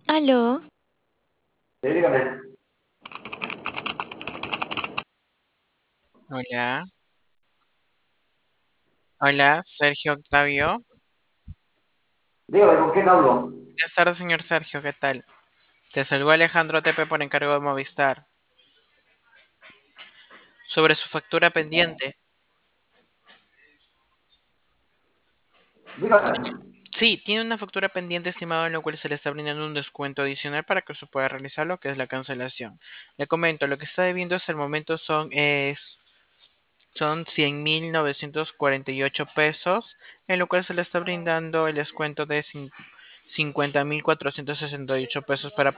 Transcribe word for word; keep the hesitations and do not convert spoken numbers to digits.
Aló, Sí, dígame, Hola, hola, Sergio Octavio. dígame, ¿con quién hablo? Buenas tardes, señor Sergio, ¿qué tal? Te saludó Alejandro Tepe por encargo de Movistar. Sobre su factura pendiente. Dígame. Sí, tiene una factura pendiente estimada en lo cual se le está brindando un descuento adicional para que se pueda realizar lo que es la cancelación. Le comento, lo que está debiendo hasta el momento son, es, son cien mil novecientos cuarenta y ocho pesos, en lo cual se le está brindando el descuento de cincuenta mil cuatrocientos sesenta y ocho pesos para